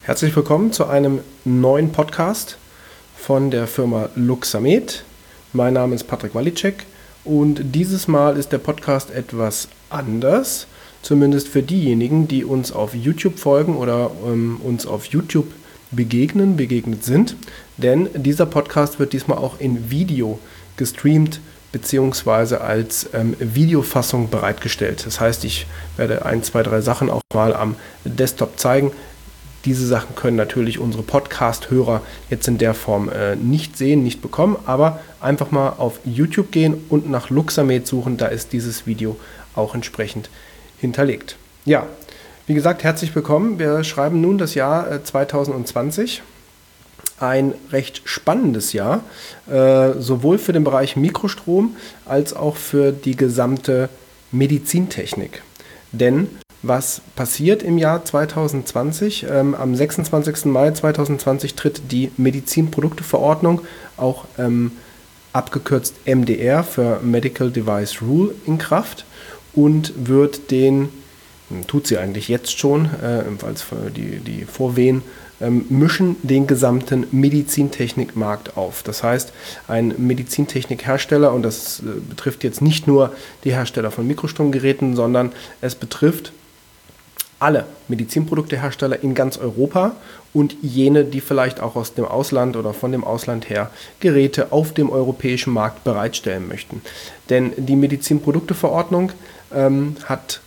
Herzlich willkommen zu einem neuen Podcast von der Firma Luxamed. Mein Name ist Patrick Walicek und dieses Mal ist der Podcast etwas anders, zumindest für diejenigen, die uns auf YouTube folgen oder uns auf YouTube begegnet sind, denn dieser Podcast wird diesmal auch in Video gestreamt bzw. als Videofassung bereitgestellt. Das heißt, ich werde 1, 2, 3 Sachen auch mal am Desktop zeigen. Diese Sachen können natürlich unsere Podcast-Hörer jetzt in der Form nicht sehen, nicht bekommen, aber einfach mal auf YouTube gehen und nach Luxamed suchen, da ist dieses Video auch entsprechend hinterlegt. Ja, wie gesagt, herzlich willkommen. Wir schreiben nun das Jahr 2020. Ein recht spannendes Jahr, sowohl für den Bereich Mikrostrom als auch für die gesamte Medizintechnik. Denn was passiert im Jahr 2020? Am 26. Mai 2020 tritt die Medizinprodukteverordnung, auch abgekürzt MDR für Medical Device Rule, in Kraft und tut sie eigentlich jetzt schon, als die Vorwehen mischen den gesamten Medizintechnikmarkt auf. Das heißt, ein Medizintechnikhersteller, und das betrifft jetzt nicht nur die Hersteller von Mikrostromgeräten, sondern es betrifft alle Medizinproduktehersteller in ganz Europa und jene, die vielleicht auch aus dem Ausland oder von dem Ausland her Geräte auf dem europäischen Markt bereitstellen möchten. Denn die Medizinprodukteverordnung hat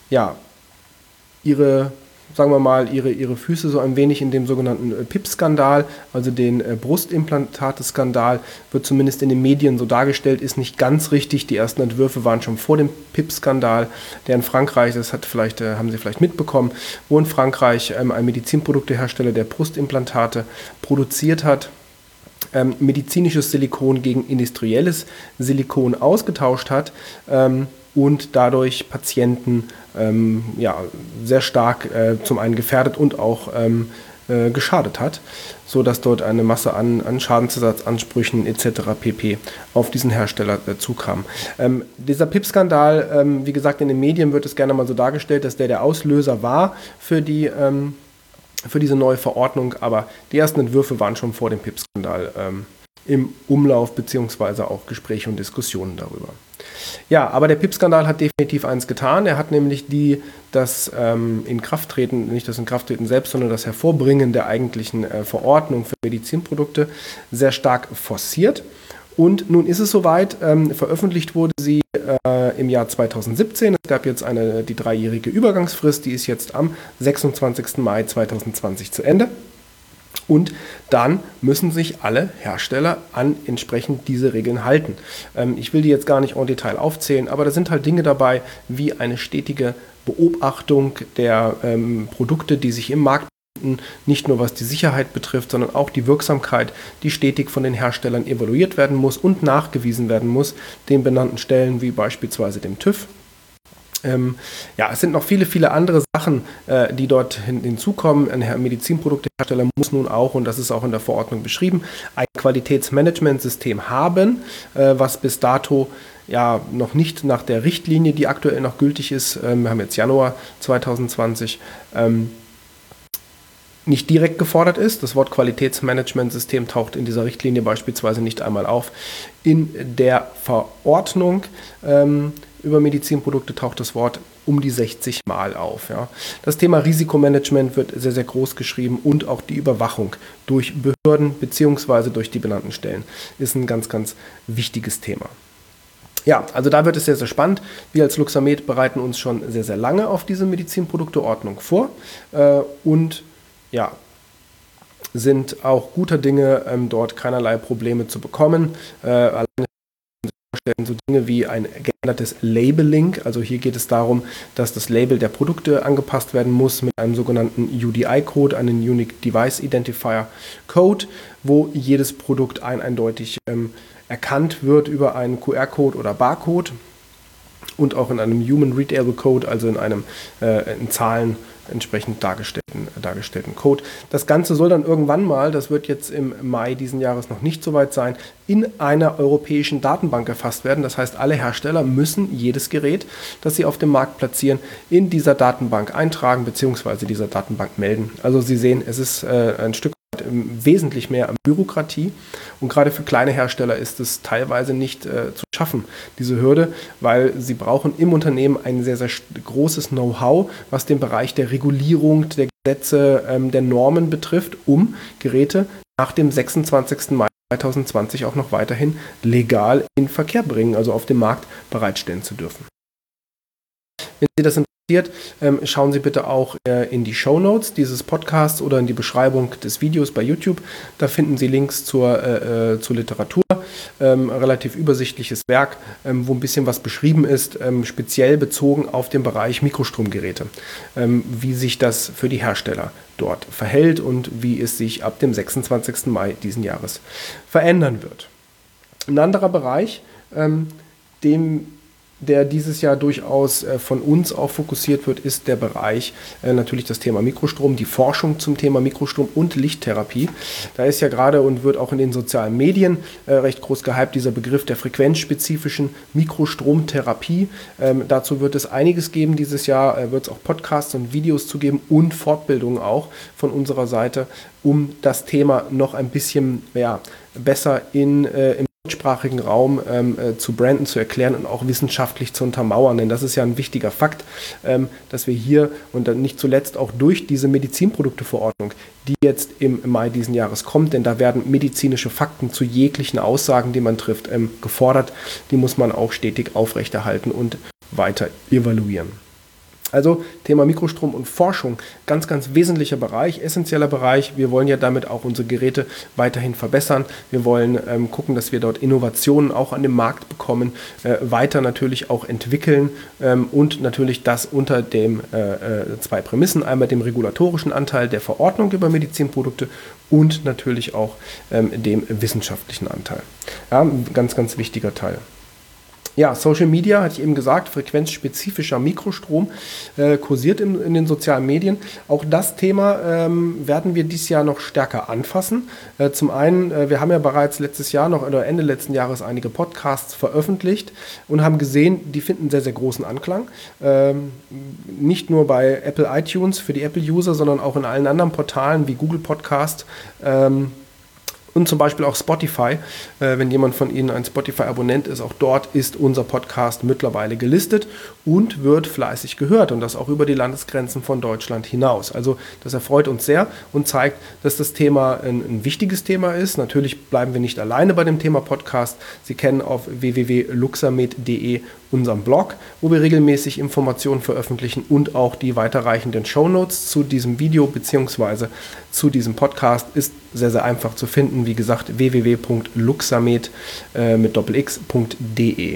ihre Füße so ein wenig in dem sogenannten PIP-Skandal, also den Brustimplantate-Skandal, wird zumindest in den Medien so dargestellt, ist nicht ganz richtig. Die ersten Entwürfe waren schon vor dem PIP-Skandal, der in Frankreich, haben Sie vielleicht mitbekommen, wo in Frankreich ein Medizinproduktehersteller, der Brustimplantate produziert hat, medizinisches Silikon gegen industrielles Silikon ausgetauscht hat, und dadurch Patienten sehr stark zum einen gefährdet und auch geschadet hat, sodass dort eine Masse an Schadensersatzansprüchen etc. pp. Auf diesen Hersteller zukam. Dieser PIP-Skandal, wie gesagt, in den Medien wird es gerne mal so dargestellt, dass der Auslöser war für diese neue Verordnung, aber die ersten Entwürfe waren schon vor dem PIP-Skandal im Umlauf bzw. auch Gespräche und Diskussionen darüber. Ja, aber der PIP-Skandal hat definitiv eins getan. Er hat nämlich das Inkrafttreten, nicht das Inkrafttreten selbst, sondern das Hervorbringen der eigentlichen Verordnung für Medizinprodukte sehr stark forciert. Und nun ist es soweit, veröffentlicht wurde sie im Jahr 2017. Es gab jetzt die 3-jährige Übergangsfrist, die ist jetzt am 26. Mai 2020 zu Ende. Und dann müssen sich alle Hersteller an entsprechend diese Regeln halten. Ich will die jetzt gar nicht en Detail aufzählen, aber da sind halt Dinge dabei, wie eine stetige Beobachtung der Produkte, die sich im Markt befinden, nicht nur was die Sicherheit betrifft, sondern auch die Wirksamkeit, die stetig von den Herstellern evaluiert werden muss und nachgewiesen werden muss, den benannten Stellen wie beispielsweise dem TÜV. Es sind noch viele, viele andere Sachen, die dort hinzukommen. Ein Medizinproduktehersteller muss nun auch, und das ist auch in der Verordnung beschrieben, ein Qualitätsmanagementsystem haben, was bis dato noch nicht nach der Richtlinie, die aktuell noch gültig ist, wir haben jetzt Januar 2020, nicht direkt gefordert ist. Das Wort Qualitätsmanagementsystem taucht in dieser Richtlinie beispielsweise nicht einmal auf. In der Verordnung über Medizinprodukte taucht das Wort um die 60 Mal auf. Ja. Das Thema Risikomanagement wird sehr, sehr groß geschrieben und auch die Überwachung durch Behörden bzw. durch die benannten Stellen ist ein ganz, ganz wichtiges Thema. Ja, also da wird es sehr, sehr spannend. Wir als Luxamed bereiten uns schon sehr, sehr lange auf diese Medizinprodukteordnung vor und sind auch guter Dinge, dort keinerlei Probleme zu bekommen. Alleine so Dinge wie ein geändertes Labeling. Also hier geht es darum, dass das Label der Produkte angepasst werden muss mit einem sogenannten UDI-Code, einen Unique Device Identifier Code, wo jedes Produkt eindeutig erkannt wird über einen QR-Code oder Barcode. und auch in einem Human Readable Code, also in einem in Zahlen entsprechend dargestellten Code. Das Ganze soll dann irgendwann mal, das wird jetzt im Mai diesen Jahres noch nicht so weit sein, in einer europäischen Datenbank erfasst werden. Das heißt, alle Hersteller müssen jedes Gerät, das sie auf dem Markt platzieren, in dieser Datenbank eintragen bzw. dieser Datenbank melden. Also Sie sehen, es ist ein Stück wesentlich mehr an Bürokratie und gerade für kleine Hersteller ist es teilweise nicht zu schaffen, diese Hürde, weil sie brauchen im Unternehmen ein sehr, sehr großes Know-how, was den Bereich der Regulierung, der Gesetze, der Normen betrifft, um Geräte nach dem 26. Mai 2020 auch noch weiterhin legal in Verkehr bringen, also auf dem Markt bereitstellen zu dürfen. Wenn Sie das interessiert, schauen Sie bitte auch in die Shownotes dieses Podcasts oder in die Beschreibung des Videos bei YouTube. Da finden Sie Links zur Literatur, relativ übersichtliches Werk, wo ein bisschen was beschrieben ist, speziell bezogen auf den Bereich Mikrostromgeräte, wie sich das für die Hersteller dort verhält und wie es sich ab dem 26. Mai diesen Jahres verändern wird. Ein anderer Bereich, der dieses Jahr durchaus von uns auch fokussiert wird, ist der Bereich natürlich das Thema Mikrostrom, die Forschung zum Thema Mikrostrom und Lichttherapie. Da ist ja gerade und wird auch in den sozialen Medien recht groß gehypt dieser Begriff der frequenzspezifischen Mikrostromtherapie. Dazu wird es einiges geben dieses Jahr, wird es auch Podcasts und Videos zu geben und Fortbildungen auch von unserer Seite, um das Thema noch ein bisschen besser im deutschsprachigen Raum zu branden, zu erklären und auch wissenschaftlich zu untermauern. Denn das ist ja ein wichtiger Fakt, dass wir hier und dann nicht zuletzt auch durch diese Medizinprodukteverordnung, die jetzt im Mai diesen Jahres kommt, denn da werden medizinische Fakten zu jeglichen Aussagen, die man trifft, gefordert. Die muss man auch stetig aufrechterhalten und weiter evaluieren. Also Thema Mikrostrom und Forschung, ganz, ganz wesentlicher Bereich, essentieller Bereich. Wir wollen ja damit auch unsere Geräte weiterhin verbessern. Wir wollen gucken, dass wir dort Innovationen auch an den Markt bekommen, weiter natürlich auch entwickeln und natürlich das unter dem zwei Prämissen, einmal dem regulatorischen Anteil der Verordnung über Medizinprodukte und natürlich auch dem wissenschaftlichen Anteil. Ja, ein ganz, ganz wichtiger Teil. Ja, Social Media, hatte ich eben gesagt, frequenzspezifischer Mikrostrom kursiert in den sozialen Medien. Auch das Thema werden wir dieses Jahr noch stärker anfassen. Zum einen, wir haben ja bereits letztes Jahr noch oder Ende letzten Jahres einige Podcasts veröffentlicht und haben gesehen, die finden sehr, sehr großen Anklang. Nicht nur bei Apple iTunes für die Apple-User, sondern auch in allen anderen Portalen wie Google Podcast, und zum Beispiel auch Spotify, wenn jemand von Ihnen ein Spotify-Abonnent ist, auch dort ist unser Podcast mittlerweile gelistet und wird fleißig gehört und das auch über die Landesgrenzen von Deutschland hinaus. Also das erfreut uns sehr und zeigt, dass das Thema ein wichtiges Thema ist. Natürlich bleiben wir nicht alleine bei dem Thema Podcast. Sie kennen auf www.luxamed.de unseren Blog, wo wir regelmäßig Informationen veröffentlichen und auch die weiterreichenden Shownotes zu diesem Video bzw. zu diesem Podcast ist sehr, sehr einfach zu finden. Wie gesagt, www.luxamed mit doppelx.de.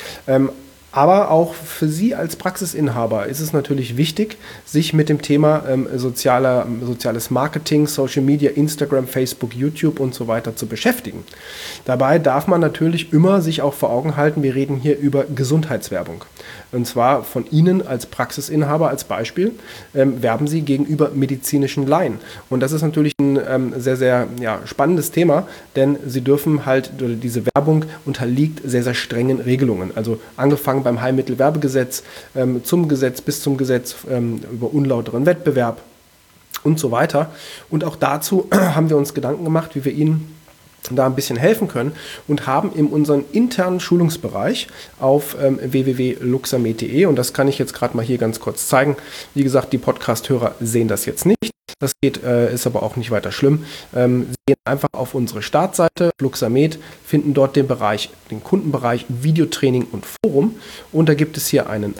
Aber auch für Sie als Praxisinhaber ist es natürlich wichtig, sich mit dem Thema soziales Marketing, Social Media, Instagram, Facebook, YouTube und so weiter zu beschäftigen. Dabei darf man natürlich immer sich auch vor Augen halten, wir reden hier über Gesundheitswerbung. Und zwar von Ihnen als Praxisinhaber als Beispiel werben Sie gegenüber medizinischen Laien. Und das ist natürlich ein sehr, sehr spannendes Thema, denn Sie dürfen oder diese Werbung unterliegt sehr, sehr strengen Regelungen. Also angefangen beim Heilmittelwerbegesetz, zum Gesetz bis zum Gesetz über unlauteren Wettbewerb und so weiter. Und auch dazu haben wir uns Gedanken gemacht, wie wir Ihnen da ein bisschen helfen können und haben in unserem internen Schulungsbereich auf www.luxamed.de, und das kann ich jetzt gerade mal hier ganz kurz zeigen. Wie gesagt, die Podcast-Hörer sehen das jetzt nicht. Das ist aber auch nicht weiter schlimm. Sie gehen einfach auf unsere Startseite, Luxamed, finden dort den Kundenbereich Videotraining und Forum und da gibt es hier einen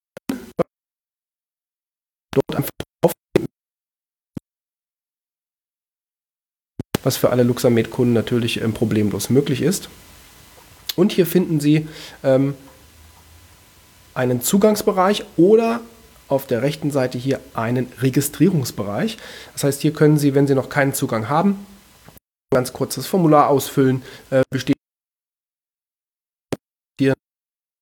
dort einfach drauf, was für alle Luxamed-Kunden natürlich problemlos möglich ist. Und hier finden Sie einen Zugangsbereich oder auf der rechten Seite hier einen Registrierungsbereich. Das heißt, hier können Sie, wenn Sie noch keinen Zugang haben, ein ganz kurzes Formular ausfüllen,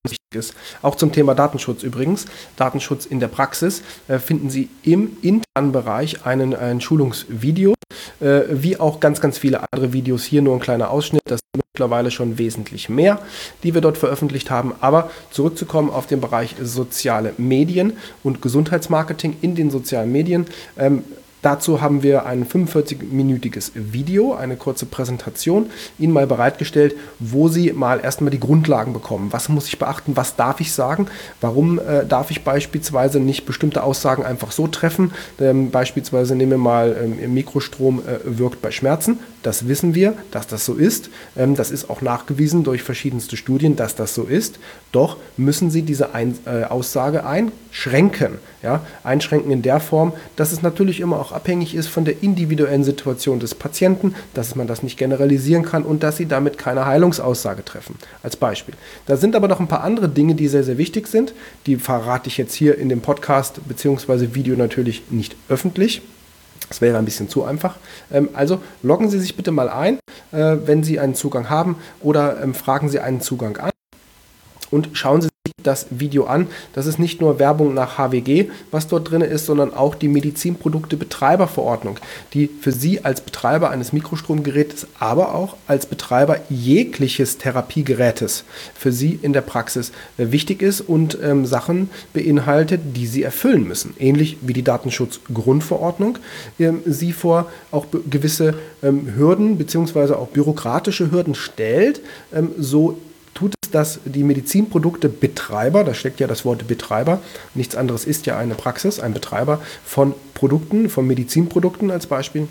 wichtig ist. Auch zum Thema Datenschutz übrigens. Datenschutz in der Praxis finden Sie im internen Bereich ein Schulungsvideo, wie auch ganz, ganz viele andere Videos. Hier nur ein kleiner Ausschnitt. Das sind mittlerweile schon wesentlich mehr, die wir dort veröffentlicht haben. Aber zurückzukommen auf den Bereich soziale Medien und Gesundheitsmarketing in den sozialen Medien. Dazu haben wir ein 45-minütiges Video, eine kurze Präsentation, Ihnen mal bereitgestellt, wo Sie mal erstmal die Grundlagen bekommen. Was muss ich beachten? Was darf ich sagen? Warum darf ich beispielsweise nicht bestimmte Aussagen einfach so treffen? Beispielsweise nehmen wir mal, Mikrostrom wirkt bei Schmerzen. Das wissen wir, dass das so ist. Das ist auch nachgewiesen durch verschiedenste Studien, dass das so ist. Doch müssen Sie diese Aussage einschränken. Ja? Einschränken in der Form, dass es natürlich immer auch abhängig ist von der individuellen Situation des Patienten, dass man das nicht generalisieren kann und dass Sie damit keine Heilungsaussage treffen, als Beispiel. Da sind aber noch ein paar andere Dinge, die sehr, sehr wichtig sind. Die verrate ich jetzt hier in dem Podcast bzw. Video natürlich nicht öffentlich. Das wäre ein bisschen zu einfach. Also loggen Sie sich bitte mal ein, wenn Sie einen Zugang haben, oder fragen Sie einen Zugang an und schauen Sie sich das Video an. Das ist nicht nur Werbung nach HWG, was dort drin ist, sondern auch die Medizinprodukte-Betreiberverordnung, die für Sie als Betreiber eines Mikrostromgerätes, aber auch als Betreiber jegliches Therapiegerätes für Sie in der Praxis wichtig ist und Sachen beinhaltet, die Sie erfüllen müssen. Ähnlich wie die Datenschutzgrundverordnung Sie vor auch gewisse Hürden bzw. auch bürokratische Hürden stellt, so tut es, dass die Medizinprodukte-Betreiber, da steckt ja das Wort Betreiber, nichts anderes ist ja eine Praxis, ein Betreiber von Produkten, von Medizinprodukten als Beispiel,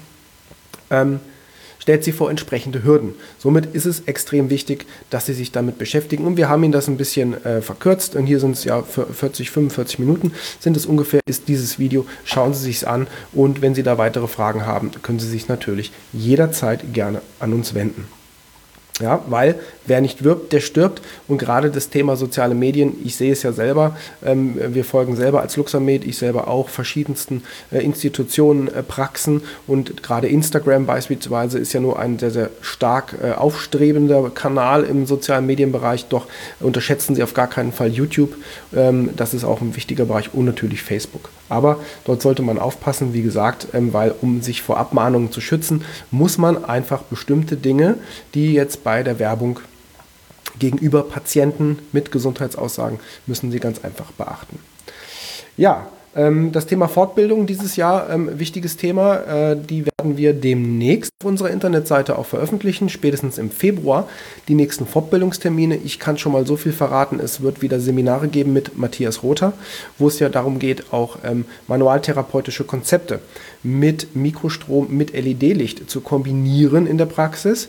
stellt sie vor entsprechende Hürden. Somit ist es extrem wichtig, dass Sie sich damit beschäftigen. Und wir haben Ihnen das ein bisschen verkürzt. Und hier sind es ja 45 Minuten sind es ungefähr, ist dieses Video. Schauen Sie sich es an. Und wenn Sie da weitere Fragen haben, können Sie sich natürlich jederzeit gerne an uns wenden. Ja, weil wer nicht wirbt, der stirbt. Und gerade das Thema soziale Medien, ich sehe es ja selber, wir folgen selber als Luxamed, ich selber auch verschiedensten Institutionen, Praxen, und gerade Instagram beispielsweise ist ja nur ein sehr, sehr stark aufstrebender Kanal im sozialen Medienbereich, doch unterschätzen Sie auf gar keinen Fall YouTube, das ist auch ein wichtiger Bereich, und natürlich Facebook. Aber dort sollte man aufpassen, wie gesagt, weil um sich vor Abmahnungen zu schützen, muss man einfach bestimmte Dinge, die jetzt bei der Werbung gegenüber Patienten mit Gesundheitsaussagen, müssen Sie ganz einfach beachten. Ja, das Thema Fortbildung dieses Jahr, wichtiges Thema, die werden wir demnächst auf unserer Internetseite auch veröffentlichen, spätestens im Februar, die nächsten Fortbildungstermine. Ich kann schon mal so viel verraten, es wird wieder Seminare geben mit Matthias Rother, wo es ja darum geht, auch manualtherapeutische Konzepte mit Mikrostrom, mit LED-Licht zu kombinieren in der Praxis.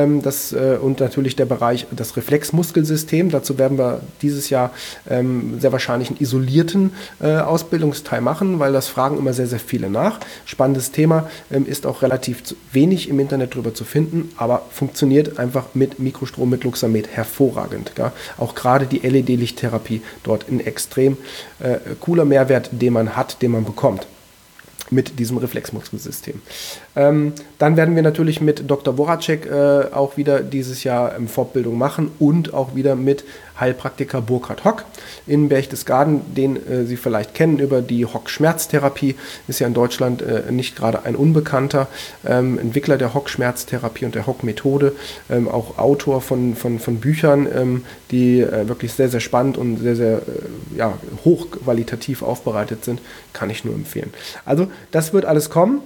Und natürlich der Bereich, das Reflexmuskelsystem, dazu werden wir dieses Jahr sehr wahrscheinlich einen isolierten Ausbildungsteil machen, weil das fragen immer sehr, sehr viele nach. Spannendes Thema, ist auch relativ wenig im Internet drüber zu finden, aber funktioniert einfach mit Mikrostrom, mit Luxamed hervorragend. Ja. Auch gerade die LED-Lichttherapie dort ein extrem cooler Mehrwert, den man hat, den man bekommt mit diesem Reflexmuskelsystem. Dann werden wir natürlich mit Dr. Voracek auch wieder dieses Jahr Fortbildung machen und auch wieder mit Heilpraktiker Burkhard Hock in Berchtesgaden, den Sie vielleicht kennen über die Hock-Schmerztherapie, ist ja in Deutschland nicht gerade ein Unbekannter Entwickler der Hock-Schmerztherapie und der Hock-Methode, auch Autor von Büchern, die wirklich sehr, sehr spannend und sehr, sehr hochqualitativ aufbereitet sind, kann ich nur empfehlen. Also das wird alles kommen.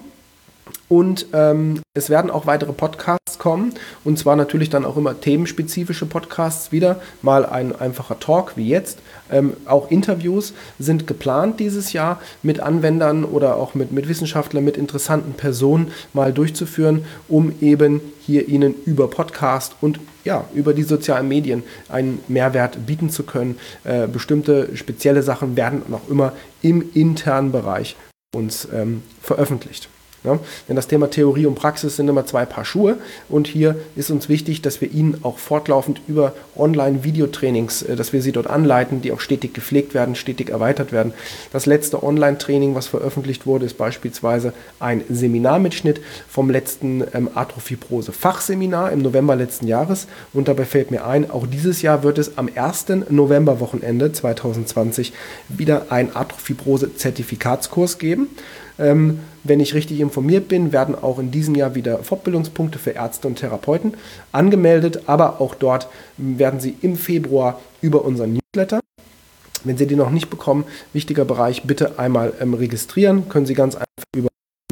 Und es werden auch weitere Podcasts kommen, und zwar natürlich dann auch immer themenspezifische Podcasts wieder, mal ein einfacher Talk wie jetzt. Auch Interviews sind geplant dieses Jahr mit Anwendern oder auch mit Wissenschaftlern, mit interessanten Personen mal durchzuführen, um eben hier Ihnen über Podcast und über die sozialen Medien einen Mehrwert bieten zu können. Bestimmte spezielle Sachen werden noch immer im internen Bereich uns veröffentlicht. Ja, denn das Thema Theorie und Praxis sind immer 2 Paar Schuhe und hier ist uns wichtig, dass wir Ihnen auch fortlaufend über Online-Videotrainings, dass wir Sie dort anleiten, die auch stetig gepflegt werden, stetig erweitert werden. Das letzte Online-Training, was veröffentlicht wurde, ist beispielsweise ein Seminarmitschnitt vom letzten Arthrofibrose-Fachseminar im November letzten Jahres und dabei fällt mir ein, auch dieses Jahr wird es am 1. November-Wochenende 2020 wieder einen Arthrofibrose-Zertifikatskurs geben. Wenn ich richtig informiert bin, werden auch in diesem Jahr wieder Fortbildungspunkte für Ärzte und Therapeuten angemeldet, aber auch dort werden Sie im Februar über unseren Newsletter, wenn Sie den noch nicht bekommen, wichtiger Bereich, bitte einmal registrieren, können Sie ganz einfach über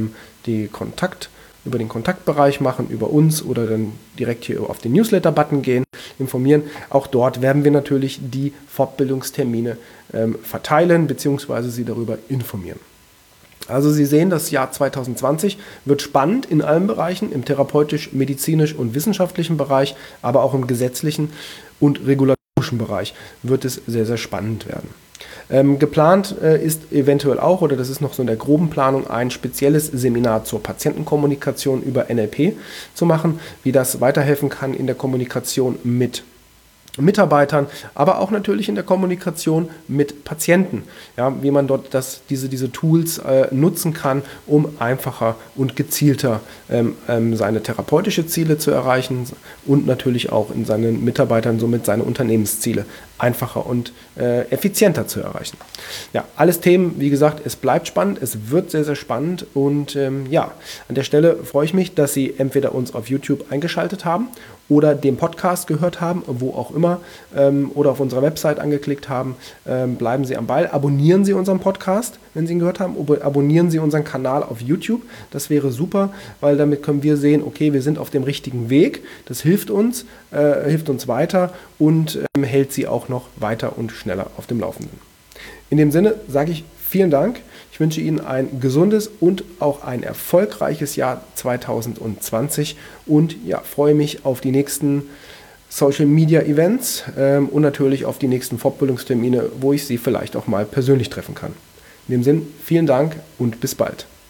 den Kontaktbereich machen, über uns oder dann direkt hier auf den Newsletter-Button gehen, informieren. Auch dort werden wir natürlich die Fortbildungstermine verteilen bzw. Sie darüber informieren. Also Sie sehen, das Jahr 2020 wird spannend in allen Bereichen, im therapeutisch, medizinisch und wissenschaftlichen Bereich, aber auch im gesetzlichen und regulatorischen Bereich wird es sehr, sehr spannend werden. Geplant ist eventuell auch, oder das ist noch so in der groben Planung, ein spezielles Seminar zur Patientenkommunikation über NLP zu machen, wie das weiterhelfen kann in der Kommunikation mit Mitarbeitern, aber auch natürlich in der Kommunikation mit Patienten, ja, wie man dort diese Tools nutzen kann, um einfacher und gezielter seine therapeutische Ziele zu erreichen und natürlich auch in seinen Mitarbeitern somit seine Unternehmensziele einfacher und effizienter zu erreichen. Ja, alles Themen, wie gesagt, es bleibt spannend, es wird sehr, sehr spannend und an der Stelle freue ich mich, dass Sie entweder uns auf YouTube eingeschaltet haben oder den Podcast gehört haben, wo auch immer, oder auf unserer Website angeklickt haben. Bleiben Sie am Ball, abonnieren Sie unseren Podcast, wenn Sie ihn gehört haben, abonnieren Sie unseren Kanal auf YouTube, das wäre super, weil damit können wir sehen, okay, wir sind auf dem richtigen Weg, das hilft uns weiter und hält Sie auch noch weiter und schneller auf dem Laufenden. In dem Sinne sage ich vielen Dank. Ich wünsche Ihnen ein gesundes und auch ein erfolgreiches Jahr 2020 und freue mich auf die nächsten Social Media Events und natürlich auf die nächsten Fortbildungstermine, wo ich Sie vielleicht auch mal persönlich treffen kann. In dem Sinne, vielen Dank und bis bald.